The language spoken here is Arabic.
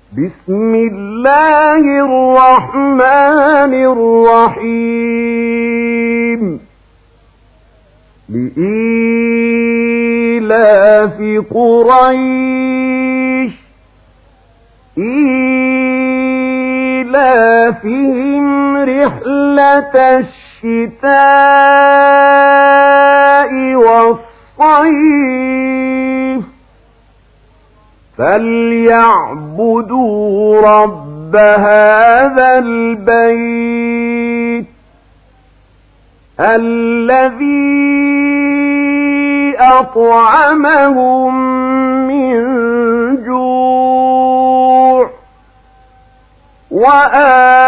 بسم الله الرحمن الرحيم لإيلاف قريش إيلافهم رحلة الشتاء والصيف فليعبدوا رب هذا البيت الذي أطعمهم من جوع وآمنهم من خوف.